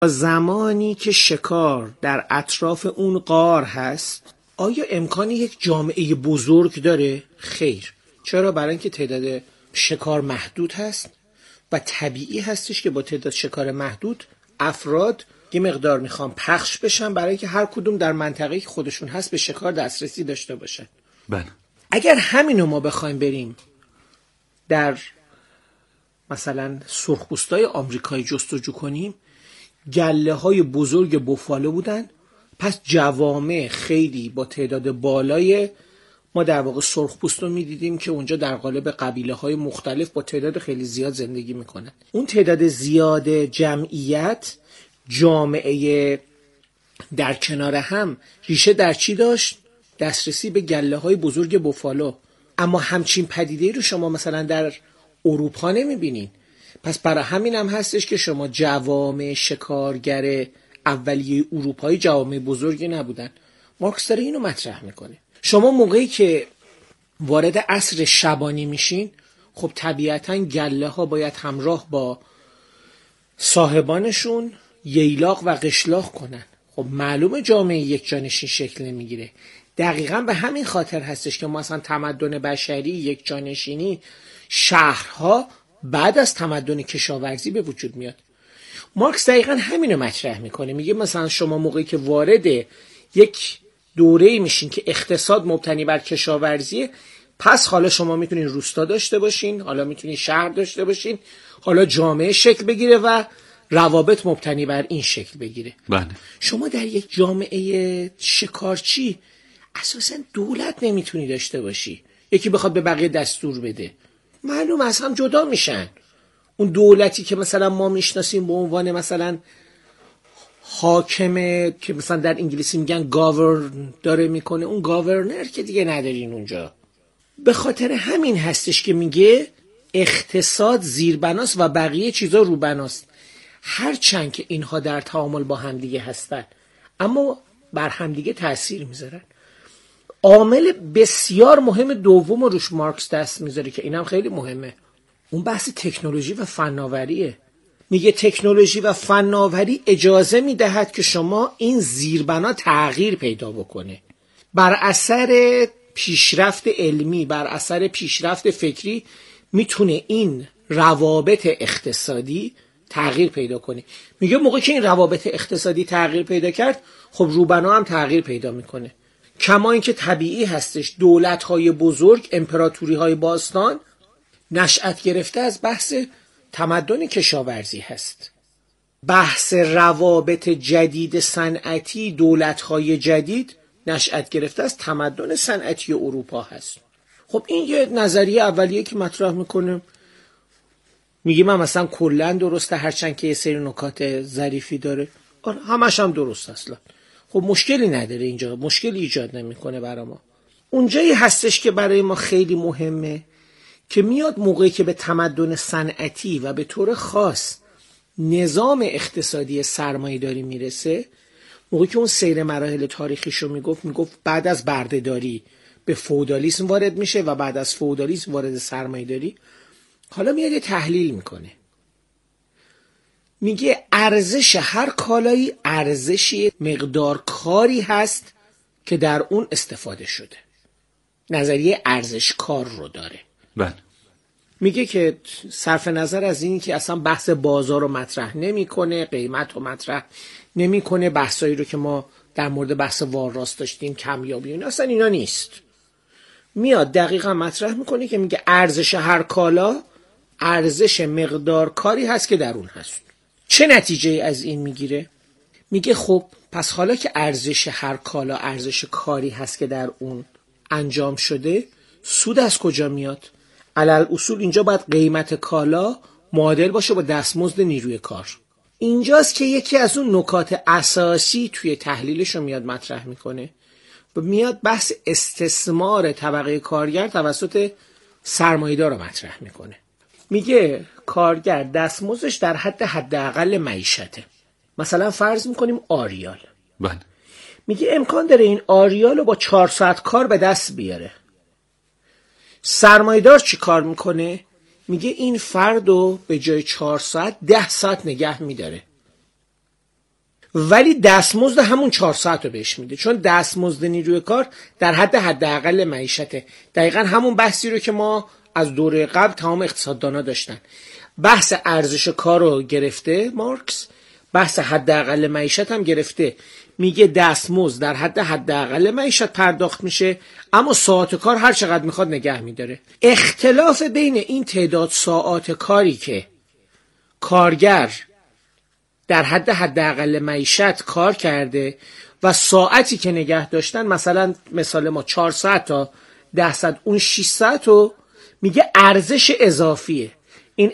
زمانی که شکار در اطراف اون غار هست، آیا امکان یک جامعه بزرگ داره؟ خیر. چرا؟ برای اینکه تعداد شکار محدود هست و طبیعی هستش که با تعداد شکار محدود افراد یه مقدار میخوان پخش بشن برای که هر کدوم در منطقه‌ای که خودشون هست به شکار دسترسی داشته باشن. بله. اگر همینو ما بخوایم بریم در مثلا سرخپوستای آمریکایی جستجو کنیم، گله های بزرگ بوفالو بودن، پس جوامع خیلی با تعداد بالای ما در واقع سرخپوست رو میدیدیم که اونجا در قالب قبیله های مختلف با تعداد خیلی زیاد زندگی میکنن. اون تعداد زیاد جمعیت جامعه در کنار هم ریشه در چی داشت؟ دسترسی به گله های بزرگ بوفالو. اما همچین پدیده رو شما مثلا در اروپا نمیبینین. پس برای همین هم هستش که شما جوامع شکارگر اولیه اروپایی جوامع بزرگی نبودن. مارکس داره اینو مطرح میکنه. شما موقعی که وارد عصر شبانی میشین، خب طبیعتاً گله ها باید همراه با صاحبانشون ییلاق و قشلاق کنن. خب معلومه جامعه یک جانشین شکل نمیگیره. دقیقاً به همین خاطر هستش که مثلا تمدن بشری یک جانشینی شهرها بعد از تمدن کشاورزی به وجود میاد. مارکس دقیقاً همینو مطرح میکنه. میگه مثلا شما موقعی که وارد یک دوره‌ای میشین که اقتصاد مبتنی بر کشاورزیه، پس حالا شما میتونین روستا داشته باشین، حالا میتونین شهر داشته باشین، حالا جامعه شکل بگیره و روابط مبتنی بر این شکل بگیره. بله. شما در یک جامعه شکارچی اساساً دولت نمیتونی داشته باشی، یکی بخواد به بقیه دستور بده، معلوم از هم جدا میشن. اون دولتی که مثلا ما میشناسیم به عنوان مثلا حاکمه که مثلا در انگلیسی میگن گاورن داره میکنه، اون گاورنر که دیگه ندارین اونجا. به خاطر همین هستش که میگه اقتصاد زیربناست و بقیه چیزا روبناست. هرچند که اینها در تعامل با همدیگه هستن اما بر همدیگه تأثیر میذارن. عامل بسیار مهم دوم رو روش مارکس دست میذاره که اینم خیلی مهمه، اون بحث تکنولوژی و فناوریه. میگه تکنولوژی و فناوری اجازه میدهد که شما این زیربنا تغییر پیدا بکنه. بر اثر پیشرفت علمی، بر اثر پیشرفت فکری میتونه این روابط اقتصادی تغییر پیدا کنه. میگه موقعی که این روابط اقتصادی تغییر پیدا کرد، خب روبنا هم تغییر پیدا میکنه. کما اینکه طبیعی هستش دولت‌های بزرگ، امپراتوری‌های باستان نشأت گرفته از بحث تمدن کشاورزی هست. بحث روابط جدید صنعتی، دولت‌های جدید نشأت گرفته از تمدن صنعتی اروپا هست. خب این یه نظریه اولیه که مطرح میکنه. میگه من مثلا کلا درسته، هرچند که یه سری نکات ظریفی داره، همش هم درست اصلا. خب مشکلی نداره، اینجا مشکلی ایجاد نمیکنه برای ما. اونجایی هستش که برای ما خیلی مهمه که میاد موقعی که به تمدن صنعتی و به طور خاص نظام اقتصادی سرمایه‌داری میرسه، موقعی که اون سیر مراحل تاریخیشو میگفت بعد از بردهداری به فئودالیسم وارد میشه و بعد از فئودالیسم وارد سرمایه‌داری. حالا میاد یه تحلیل میکنه، میگه ارزش هر کالایی ارزشی مقدار کاری هست که در اون استفاده شده. نظریه ارزش کار رو داره. بله. میگه که صرف نظر از این که اصلا بحث بازار رو مطرح نمیکنه، قیمت رو مطرح نمیکنه، بحثایی رو که ما در مورد بحث وارراست داشتیم، کمیابی، اصلا اینا نیست. میاد دقیقا مطرح میکنه که میگه ارزش هر کالا ارزش مقدار کاری هست که در اون هست. چه نتیجه از این میگیره؟ میگه خب پس حالا که ارزش هر کالا ارزش کاری هست که در اون انجام شده، سود از کجا میاد؟ علل اصول اینجا باید قیمت کالا معادل باشه با دستمزد نیروی کار. اینجاست که یکی از اون نکات اساسی توی تحلیلش رو میاد مطرح میکنه و میاد بحث استثمار طبقه کارگر توسط سرمایه‌دار رو مطرح میکنه. میگه کارگر دستمزدش در حداقل معیشته. مثلا فرض میکنیم آریال. بله. میگه امکان داره این آریال رو با 4 ساعت کار به دست بیاره. سرمایه‌دار چی کار میکنه؟ میگه این فرد رو به جای 4 ساعت 10 ساعت نگه میداره. ولی دستمزد همون 4 ساعت رو بهش میده، چون دستمزد نیروی کار در حداقل معیشته. دقیقا همون بحثی رو که ما از دوره قبل تمام اقتصاددانا داشتن. بحث ارزش کار رو گرفته مارکس، بحث حداقل معیشت هم گرفته. میگه دستمزد در حداقل معیشت پرداخت میشه، اما ساعت کار هر چقدر میخواد نگه میداره. اختلاف بین این تعداد ساعات کاری که کارگر در حداقل معیشت کار کرده و ساعتی که نگه داشتن، مثلا ما 4 ساعت تا 10 ساعت، اون 6 ساعت رو میگه ارزش اضافیه. این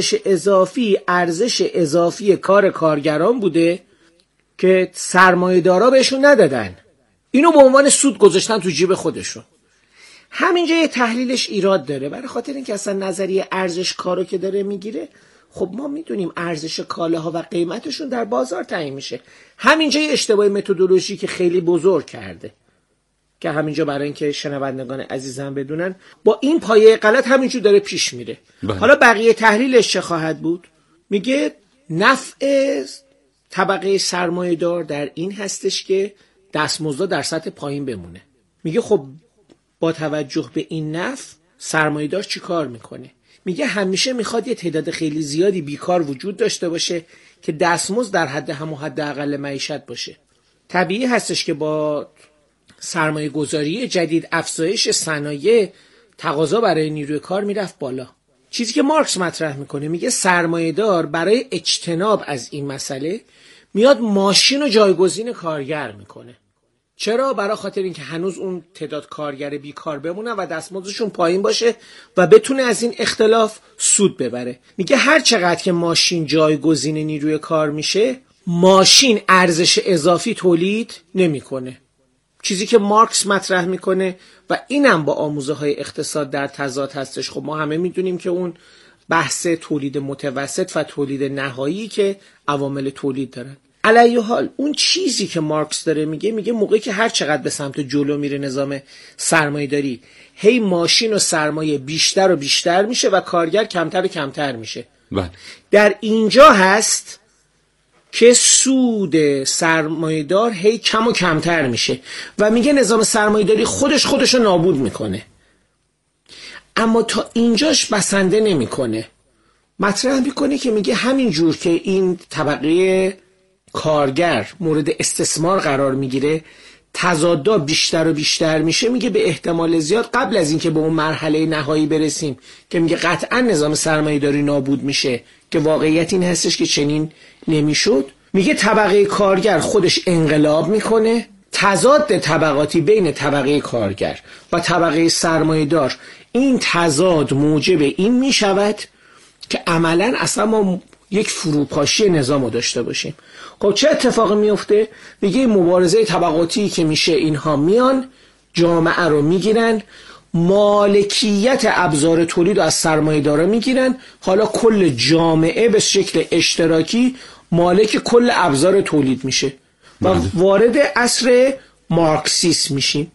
ارزش اضافی کار کارگران بوده که سرمایه‌دارا بهشون ندادن، اینو به عنوان سود گذاشتن تو جیب خودشون. همینجا یه تحلیلش ایراد داره، برای خاطر اینکه اصلا نظریه ارزش کارو که داره میگیره، خب ما میدونیم ارزش کالاها و قیمتشون در بازار تعیین میشه. همینجا یه اشتباه متدولوژی که خیلی بزرگ کرده، که همینجا برای اینکه شنوندگان عزیزم بدونن، با این پایه غلط همینجور داره پیش میره. حالا بقیه تحلیلش چه خواهد بود؟ میگه نفع طبقه سرمایه‌دار در این هستش که دستمزد در سطح پایین بمونه. میگه خب با توجه به این نفع سرمایه‌دار چی کار میکنه؟ میگه همیشه میخواد یه تعداد خیلی زیادی بیکار وجود داشته باشه که دستمزد در حداقل معیشت باشه. طبیعی هستش که با سرمایه گذاری جدید، افزایش صنایع، تقاضا برای نیروی کار میرفت بالا. چیزی که مارکس مطرح میکنه، میگه سرمایه‌دار برای اجتناب از این مسئله میاد ماشین رو جایگزین کارگر میکنه. چرا؟ برای خاطر اینکه هنوز اون تعداد کارگر بیکار بمونه و دستمزدشون پایین باشه و بتونه از این اختلاف سود ببره. میگه هر چقدر که ماشین جایگزین نیروی کار میشه، ماشین ارزش اضافی تولید نمیکنه. چیزی که مارکس مطرح میکنه و اینم با آموزه های اقتصاد در تضاد هستش. خب ما همه میدونیم که اون بحث تولید متوسط و تولید نهایی که عوامل تولید دارن. علیه حال اون چیزی که مارکس داره میگه موقعی که هر چقدر به سمت جلو میره نظام سرمایه‌داری، هی ماشین و سرمایه بیشتر و بیشتر میشه و کارگر کمتر و کمتر میشه. در اینجا هست که سود سرمایه‌دار هی کم و کمتر میشه و میگه نظام سرمایه‌داری خودشو نابود میکنه. اما تا اینجاش بسنده نمیکنه. مطرح میکنه که میگه همین جور که این طبقه کارگر مورد استثمار قرار میگیره، تضادا بیشتر و بیشتر میشه، میگه به احتمال زیاد قبل از اینکه به اون مرحله نهایی برسیم که میگه قطعا نظام سرمایه‌داری نابود میشه، که واقعیت این هستش که چنین نمیشد، میگه طبقه کارگر خودش انقلاب میکنه، تضاد طبقاتی بین طبقه کارگر و طبقه سرمایه‌دار، این تضاد موجب این میشود که عملاً اصلا ما یک فروپاشی نظام رو داشته باشیم. خب چه اتفاقی میفته؟ میگه مبارزه طبقاتی که میشه، اینها میان جامعه رو میگیرن، مالکیت ابزار تولید رو از سرمایه‌دارا میگیرن، حالا کل جامعه به شکل اشتراکی مالک کل ابزار تولید میشه و وارد عصر مارکسیسم میشیم.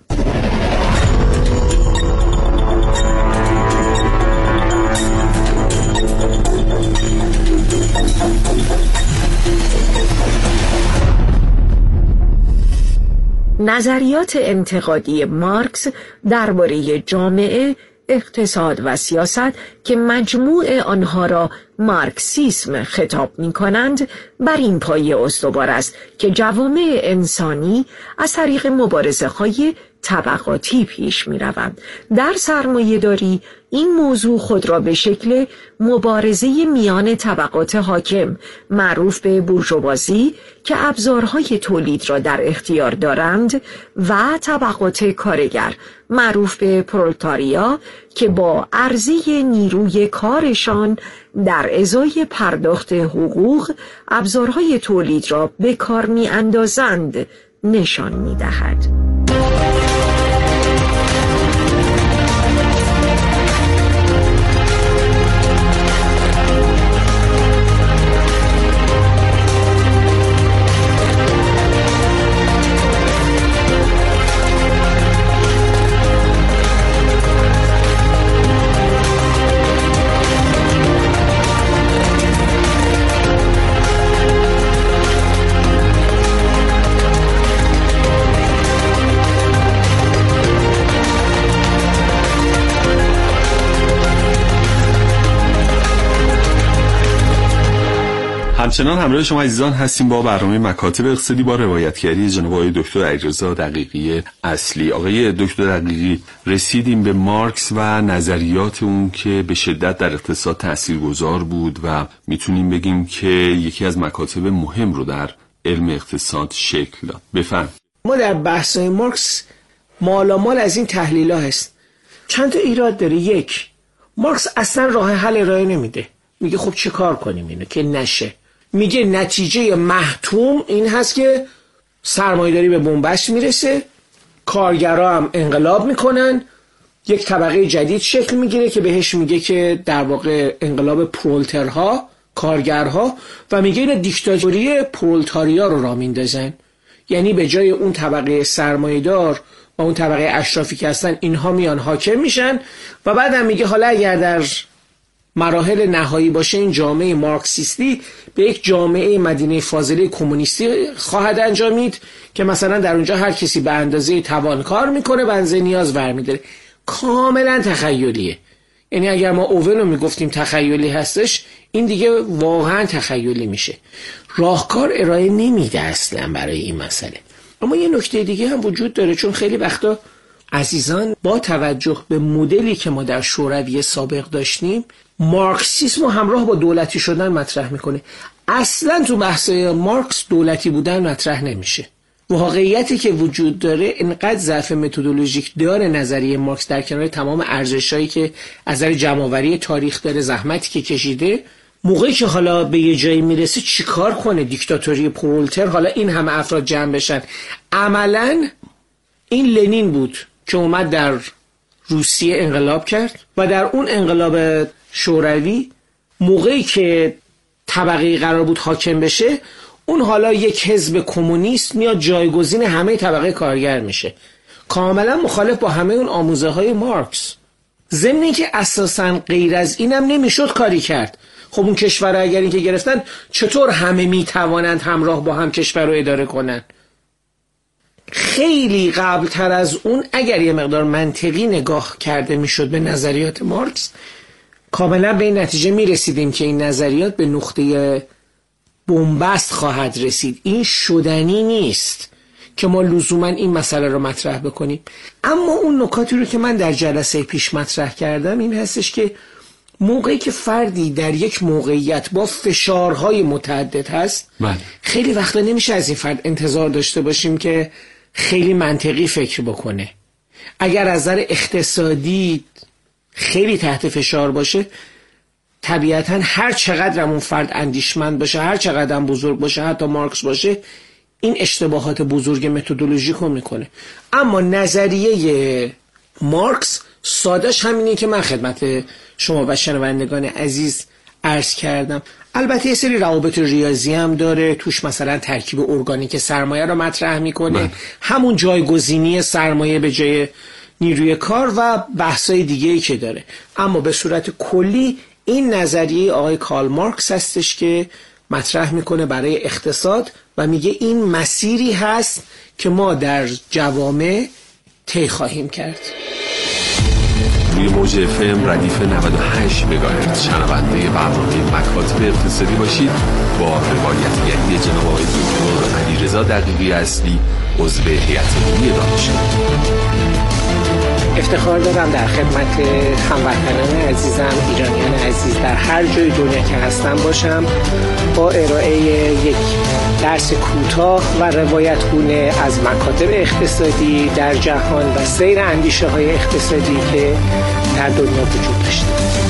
نظریات انتقادی مارکس درباره جامعه، اقتصاد و سیاست که مجموع آنها را مارکسیسم خطاب می کنند، بر این پایه استوار است که جوامع انسانی از طریق مبارزه‌های طبقاتی پیش می روند. در سرمایه‌داری این موضوع خود را به شکل مبارزه میان طبقات حاکم معروف به بورژوازی که ابزارهای تولید را در اختیار دارند و طبقات کارگر معروف به پرولتاریا که با عرضه نیروی کارشان در ازای پرداخت حقوق ابزارهای تولید را به کار می اندازند نشان می دهد. همچنان همراه شما عزیزان هستیم با برنامه مکاتب اقتصادی با روایتگری جناب آقای دکتر علیرضا دقیقی اصلی. آقای دکتر دقیقی، رسیدیم به مارکس و نظریات اون که به شدت در اقتصاد تاثیرگذار بود و میتونیم بگیم که یکی از مکاتب مهم رو در علم اقتصاد شکل داد. بفهم. ما در بحث‌های مارکس مالامال از این تحلیل‌ها هست. چند تا ایراد داره. یک، مارکس اصلا راه حل ارائه نمیده. میگه خب چه کار کنیم اینو که نشه. میگه نتیجه محتوم این هست که سرمایه‌داری به بنبست میرسه، کارگرها هم انقلاب میکنن، یک طبقه جدید شکل میگیره که بهش میگه که در واقع انقلاب پرولترها، کارگرها، و میگه این دیکتاتوری پرولتاریا رو راه میندازن. یعنی به جای اون طبقه سرمایه‌دار و اون طبقه اشرافی که هستن، اینها میان حاکم میشن. و بعدم میگه حالا اگر در مراحل نهایی باشه این جامعه مارکسیستی به یک جامعه مدینه فاضله کمونیستی خواهد انجامید که مثلا در اونجا هر کسی به اندازه توان کار میکنه، به اندازه نیاز ورمیداره. کاملا تخیلیه. یعنی اگر ما اوون رو میگفتیم تخیلی هستش، این دیگه واقعا تخیلی میشه. راهکار ارائه نمیده اصلا برای این مسئله. اما یه نکته دیگه هم وجود داره، چون خیلی وقتا عزیزان با توجه به مدلی که ما در شوروی سابق داشتیم، مارکسیسم رو همراه با دولتی شدن مطرح میکنه. اصلا تو بحثای مارکس دولتی بودن مطرح نمیشه. واقعیتی که وجود داره اینقدر ضعف متدولوژیک داره نظریه مارکس، در کنار تمام ارزشایی که از نظر جمع‌آوری تاریخ داره، زحمتی که کشیده، موقعی که حالا به یه جایی میرسه چیکار کنه؟ دیکتاتوری پرولتر، حالا این همه افراد جمع بشن. عملاً این لنین بود که اومد در روسیه انقلاب کرد و در اون انقلاب شوروی موقعی که طبقه قرار بود حاکم بشه، اون حالا یک حزب کمونیست میاد جایگزین همه طبقه کارگر میشه. کاملا مخالف با همه اون آموزه های مارکس. ضمن اینکه اساساً غیر از اینم نمیشد کاری کرد. خب اون کشور اگر این که گرفتن، چطور همه میتوانند همراه با هم کشور رو اداره کنن؟ خیلی قبل تر از اون اگر یه مقدار منطقی نگاه کرده میشد به نظریات مارکس، کاملا به این نتیجه میرسیدیم که این نظریات به نقطه بنبست خواهد رسید. این شدنی نیست که ما لزوما این مسئله رو مطرح بکنیم. اما اون نکاتی رو که من در جلسه پیش مطرح کردم این هستش که موقعی که فردی در یک موقعیت با فشارهای متعدد هست، خیلی وقتا نمیشه از این فرد انتظار داشته باشیم که خیلی منطقی فکر بکنه. اگر از نظر اقتصادی خیلی تحت فشار باشه، طبیعتاً هر چقدر اون فرد اندیشمند باشه، هر چقدر هم بزرگ باشه، حتی مارکس باشه، این اشتباهات بزرگ متدولوژیک رو میکنه. اما نظریه مارکس سادهش همینه که من خدمت شما و شنوندگان عزیز عرض کردم. البته یه سری روابط ریاضی هم داره توش، مثلا ترکیب ارگانیک سرمایه رو مطرح میکنه، همون جایگزینی سرمایه به جای نیروی کار و بحثای دیگه‌ای که داره. اما به صورت کلی این نظریه آقای کارل مارکس هستش که مطرح میکنه برای اقتصاد و میگه این مسیری هست که ما در جوامع طی خواهیم کرد. روی موج FM ردیف 98 مگاهرتز شنونده برنامه مکاتب اقتصادی باشید با روایتگری جناب آقای دکتر علیرضا دقیقی اصلی، عضو هیئت علمی دانشگاه. افتخار دارم در خدمت هموطنان عزیزم، ایرانیان عزیز در هر جای دنیا که هستم باشم، با ارائه یک درس کوتاه و روایتگونه از مکاتب اقتصادی در جهان و سیر اندیشه های اقتصادی که در دنیا وجود داشته.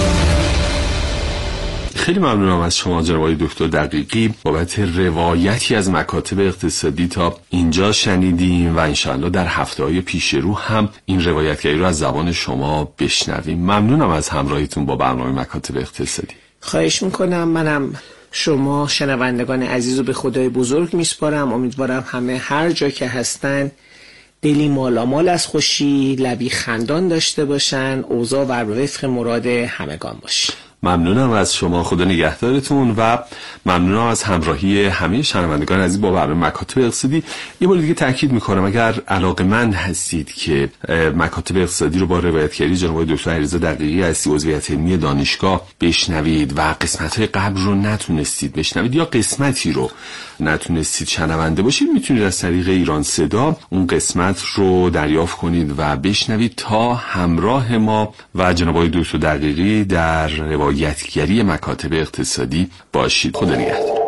خیلی ممنونم از شما جناب آقای دکتر دقیقی بابت روایتی از مکاتب اقتصادی. تا اینجا شنیدیم و انشاءالله در هفته‌های پیش رو هم این روایتگری رو از زبان شما بشنویم. ممنونم از همراهیتون با برنامه مکاتب اقتصادی. خواهش میکنم. منم شما شنوندگان عزیز رو به خدای بزرگ میسپارم. امیدوارم همه هر جا که هستن دلی مالامال از خوشی، لبی خندان داشته باشن، اوضاع بر وفق مراد همگان باشه. ممنونم از شما، خدا نگهدارتون و ممنونم از همراهی همه شنوندگان عزیز با برنامه مکاتب اقتصادی. یه بار دیگه تاکید میکنم اگر علاقه‌مند هستید که مکاتب اقتصادی رو با روایتگری جناب دکتر علیرضا دقیقی از عضویت علمی دانشگاه بشنوید و قسمت‌های قبل رو نتونستید بشنوید یا قسمتی رو نتونستید شنونده باشید، میتونید از طریق ایران صدا اون قسمت رو دریافت کنید و بشنوید تا همراه ما و جناب دکتر دقیقی در روایتگری مکاتب اقتصادی باشید. خدا نگهدار.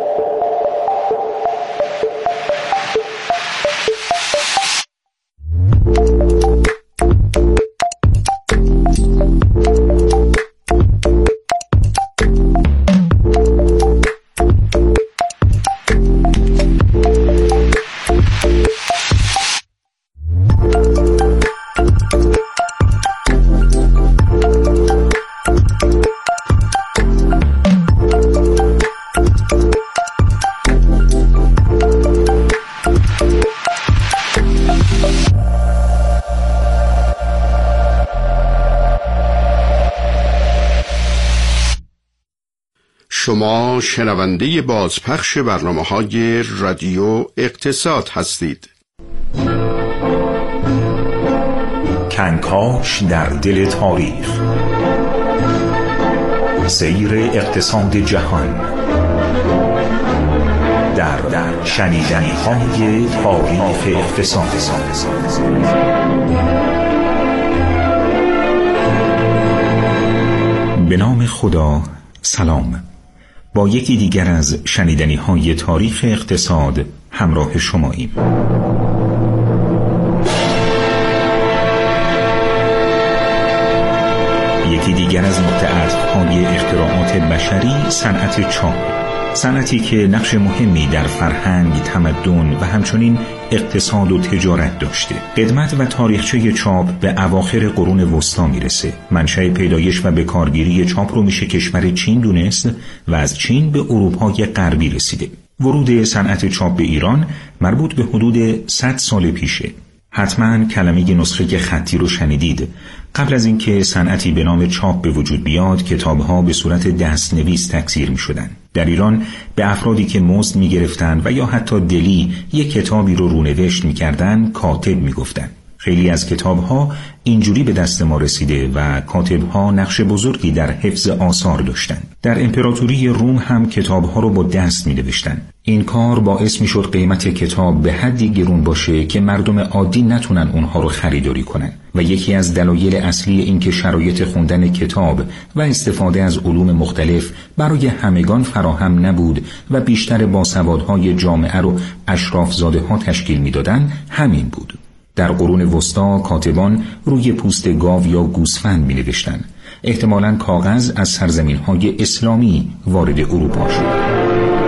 شما شنونده بازپخش برنامه‌های رادیو اقتصاد هستید. کنکاش در دل تاریخ، سیر اقتصاد جهان در شنیدنی‌های تاریخ اقتصاد. به نام خدا، سلام. با یکی دیگر از شنیدنی‌های تاریخ اقتصاد همراه شماییم. یکی دیگر از نقطه عطف‌های اختراعات بشری صنعت چاپ، صنعتی که نقش مهمی در فرهنگ، تمدن و همچنین اقتصاد و تجارت داشته. قدمت و تاریخچه چاپ به اواخر قرون وسطا میرسه. منشأ پیدایش و بکارگیری چاپ رو میشه کشور چین دونست و از چین به اروپای غربی رسیده. ورود صنعت چاپ به ایران مربوط به حدود 100 سال پیشه. حتما کلمه نسخه خطی رو شنیدید. قبل از اینکه صنعتی به نام چاپ به وجود بیاد، کتاب‌ها به صورت دستنویس تکثیر می‌شدن. در ایران به افرادی که مزد می‌گرفتن و یا حتی دلی یک کتابی رو رونوشت می‌کردن کاتب می‌گفتن. خیلی از کتاب‌ها اینجوری به دست ما رسیده و کاتب‌ها نقش بزرگی در حفظ آثار داشتن. در امپراتوری روم هم کتاب‌ها رو با دست می‌نوشتن. این کار باعث می‌شد قیمت کتاب به حدی گرون باشه که مردم عادی نتونن اونها رو خریداری کنن و یکی از دلایل اصلی این که شرایط خوندن کتاب و استفاده از علوم مختلف برای همگان فراهم نبود و بیشتر باسوادهای جامعه رو اشراف‌زاده‌ها تشکیل می‌دادن همین بود. در قرون وسطا کاتبان روی پوست گاو یا گوسفند می‌نوشتند. احتمالاً کاغذ از سرزمین‌های اسلامی وارد اروپا شد.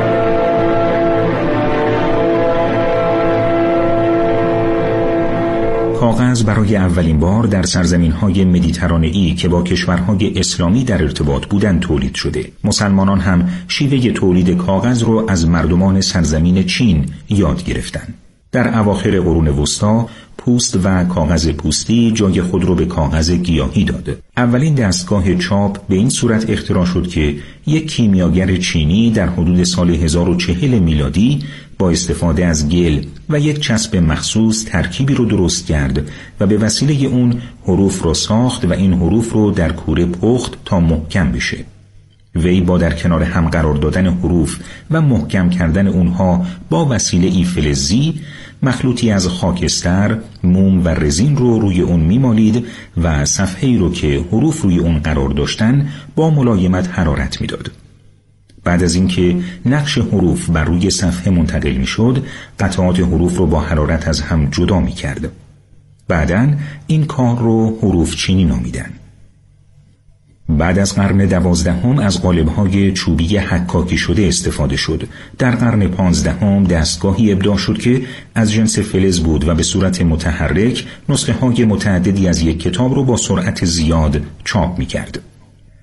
کاغذ برای اولین بار در سرزمین‌های مدیترانه‌ای که با کشورهای اسلامی در ارتباط بودند تولید شده. مسلمانان هم شیوه تولید کاغذ رو از مردمان سرزمین چین یاد گرفتند. در اواخر قرون وسطا پوست و کاغذ پوستی جای خود رو به کاغذ گیاهی داد. اولین دستگاه چاپ به این صورت اختراع شد که یک کیمیاگر چینی در حدود سال 1040 میلادی با استفاده از گل و یک چسب مخصوص ترکیبی رو درست کرد و به وسیله اون حروف رو ساخت و این حروف رو در کوره پخت تا محکم بشه. وی با در کنار هم قرار دادن حروف و محکم کردن اونها با وسیله فلزی، مخلوطی از خاکستر، موم و رزین رو روی اون میمالید و صفحه‌ای رو که حروف روی اون قرار داشتن با ملایمت حرارت میداد. بعد از اینکه نقش حروف بر روی صفحه منتقل میشد، قطعات حروف رو با حرارت از هم جدا میکرد. بعداً این کار رو حروف چینی نامیدن. بعد از قرن 12 از قالب‌های چوبی حکاکی شده استفاده شد. در قرن 15 دستگاهی ابداع شد که از جنس فلز بود و به صورت متحرک نسخه‌های متعددی از یک کتاب رو با سرعت زیاد چاپ می‌کرد.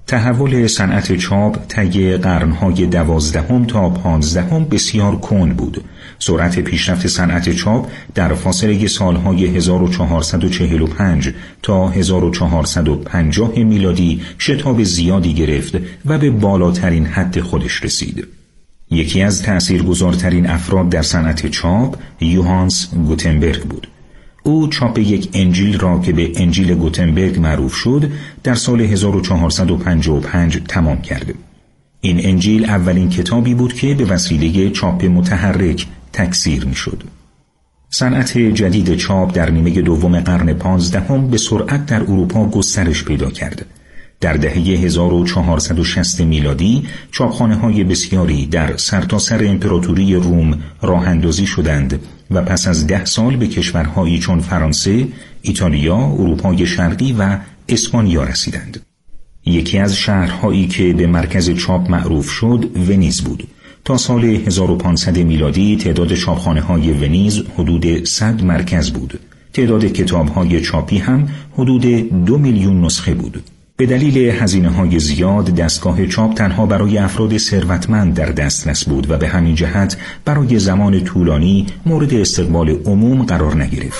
تحول صنعت چاپ طی قرن‌های 12 تا 15 بسیار کند بود. سرعت پیشرفت صنعت چاپ در فاصله سالهای 1445 تا 1450 میلادی شتاب زیادی گرفت و به بالاترین حد خودش رسید. یکی از تأثیرگذارترین افراد در صنعت چاپ یوهانس گوتنبرگ بود. او چاپ یک انجیل را که به انجیل گوتنبرگ معروف شد در سال 1455 تمام کرد. این انجیل اولین کتابی بود که به وسیله چاپ متحرک تکثیر می شد. صنعت جدید چاپ در نیمه دوم قرن 15 به سرعت در اروپا گسترش پیدا کرد. در دهه 1460 میلادی چاپخانه‌های بسیاری در سرتاسر امپراتوری روم راه اندازی شدند و پس از 10 سال به کشورهایی چون فرانسه، ایتالیا، اروپای شرقی و اسپانیا رسیدند. یکی از شهرهایی که به مرکز چاپ معروف شد ونیز بود. تا سال 1500 میلادی تعداد چاپخانه‌های ونیز حدود 100 مرکز بود. تعداد کتاب‌های چاپی هم حدود 2 میلیون نسخه بود. به دلیل هزینه‌های زیاد دستگاه چاپ تنها برای افراد ثروتمند در دسترس بود و به همین جهت برای زمان طولانی مورد استقبال عموم قرار نگرفت.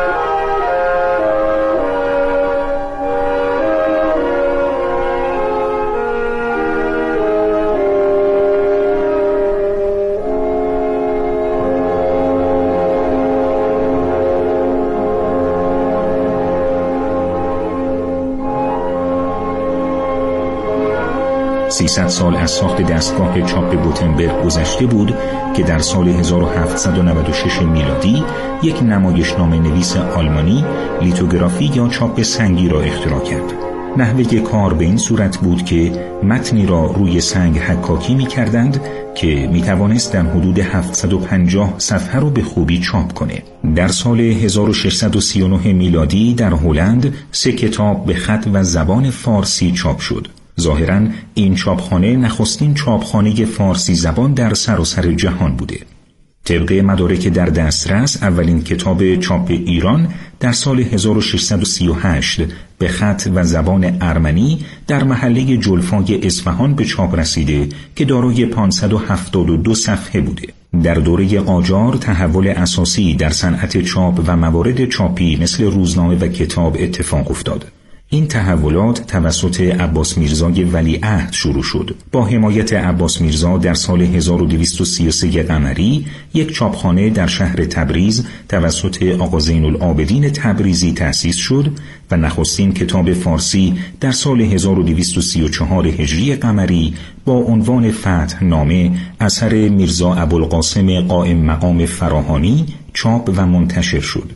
300 سال از ساخت دستگاه چاپ گوتنبرگ گذشته بود که در سال 1796 میلادی یک نمایشنامه نویس آلمانی لیتوگرافی یا چاپ سنگی را اختراع کرد. نحوه کار به این صورت بود که متنی را روی سنگ حکاکی می کردند که می توانست در حدود 750 صفحه را به خوبی چاپ کنه. در سال 1639 میلادی در هلند 3 کتاب به خط و زبان فارسی چاپ شد. ظاهراً این چاپخانه نخستین چاپخانه فارسی زبان در سراسر جهان بوده. طبق مدارک در دسترس اولین کتاب چاپ ایران در سال 1638 به خط و زبان ارمنی در محله جلفای اصفهان به چاپ رسیده که دارای 572 صفحه بوده. در دوره قاجار تحول اساسی در صنعت چاپ و موارد چاپی مثل روزنامه و کتاب اتفاق افتاد. این تحولات توسط عباس میرزای ولیعهد شروع شد. با حمایت عباس میرزا در سال 1233 قمری یک چاپخانه در شهر تبریز توسط آقا زین‌العابدین تبریزی تأسیس شد و نخستین کتاب فارسی در سال 1234 هجری قمری با عنوان فتح نامه اثر میرزا ابوالقاسم قائم مقام فراهانی چاپ و منتشر شد.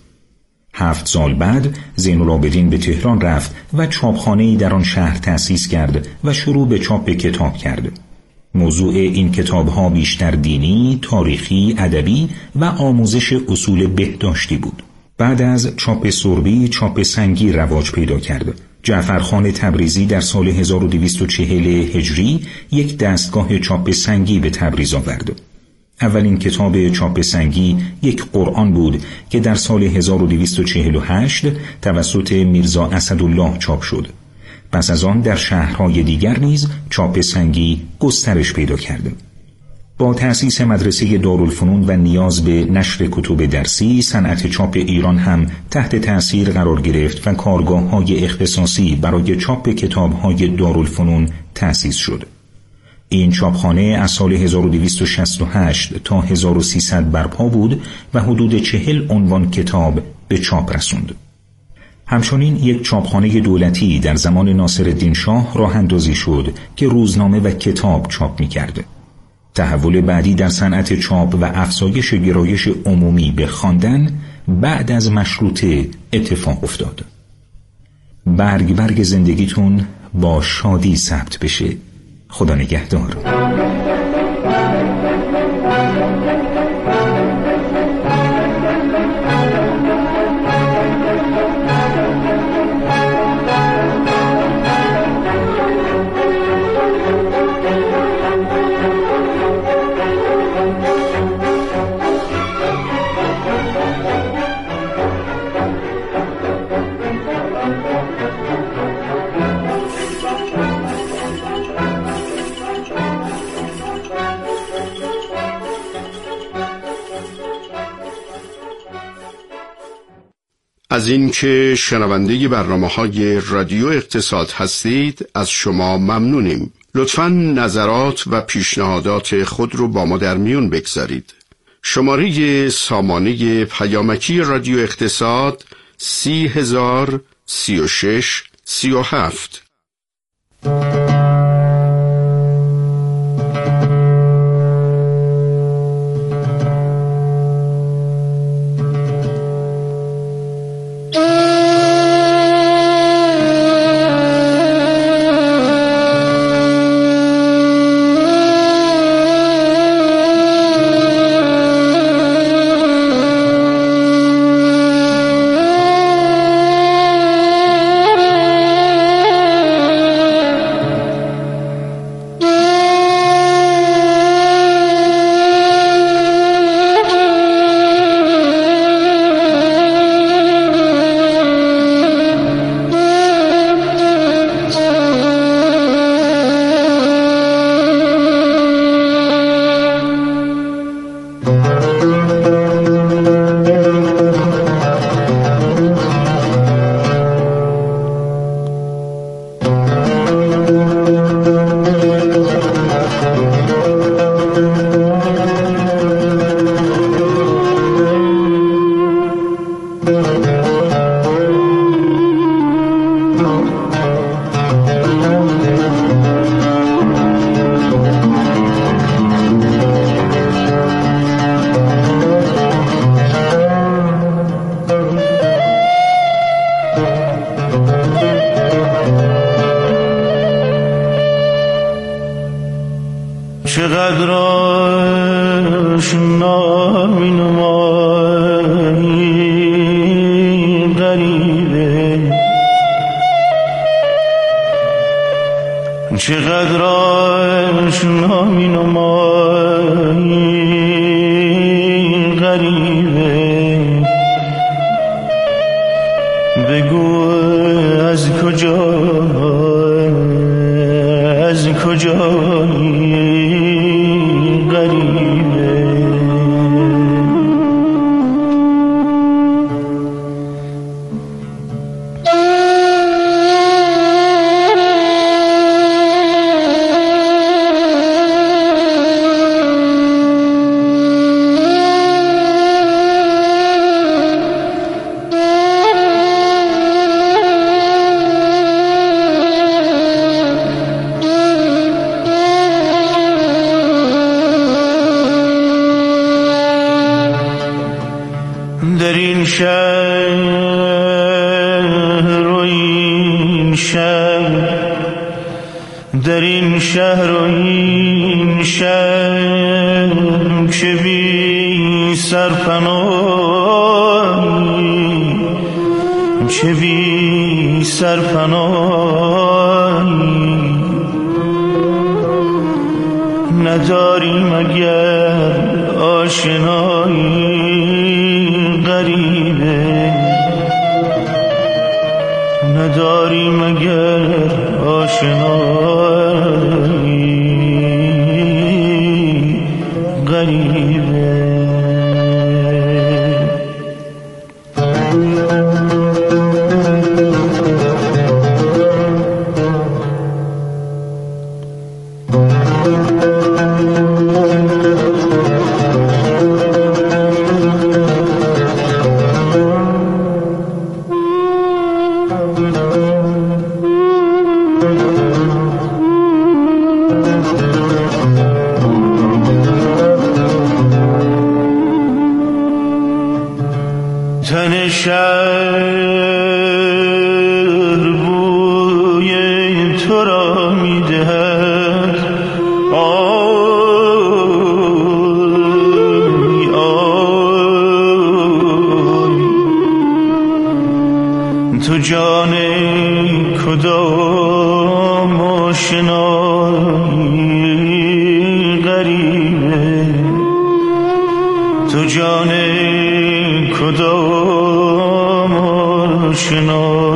7 سال بعد زین‌العابدین به تهران رفت و چاپخانه‌ای در آن شهر تأسیس کرد و شروع به چاپ کتاب کرد. موضوع این کتاب‌ها بیشتر دینی، تاریخی، ادبی و آموزش اصول بهداشتی بود. بعد از چاپ سربی، چاپ سنگی رواج پیدا کرد. جعفرخان تبریزی در سال 1240 هجری یک دستگاه چاپ سنگی به تبریز آورد. اولین کتاب چاپ سنگی یک قرآن بود که در سال 1248 توسط میرزا اسدالله چاپ شد. پس از آن در شهرهای دیگر نیز چاپ سنگی گسترش پیدا کرد. با تأسیس مدرسه دارالفنون و نیاز به نشر کتب درسی، صنعت چاپ ایران هم تحت تأثیر قرار گرفت و کارگاه‌های اختصاصی برای چاپ کتاب‌های دارالفنون تأسیس شد. این چاپخانه از سال 1268 تا 1300 برپا بود و حدود 40 عنوان کتاب به چاپ رسوند. همچنین یک چاپخانه دولتی در زمان ناصرالدین شاه راه اندازی شد که روزنامه و کتاب چاپ می‌کرد. تحول بعدی در صنعت چاپ و افزایش گرایش عمومی به خواندن بعد از مشروطه اتفاق افتاد. برگ زندگیتون با شادی ثبت بشه. خدا نگهدار. از اینکه شنونده برنامه‌های رادیو اقتصاد هستید از شما ممنونیم. لطفاً نظرات و پیشنهادات خود رو با ما در میون بگذارید. شماره سامانه پیامکی رادیو اقتصاد 303637. چقدر آشنا می‌نمایی غریبه، چقدر آشنا می‌نمایی غریبه، بگو از کجایی در این شهر و این شهر، در این شهر و این شهر که بی سرپناهی، که بی سرپناهی، نداری مگر آشنایی غریبه، نداری مگر آشنایی غریبه. تن شهر بوی تو را می دهد، آی آی تو جان کدام آشنایی غریبه، تو جان کدام آشنایی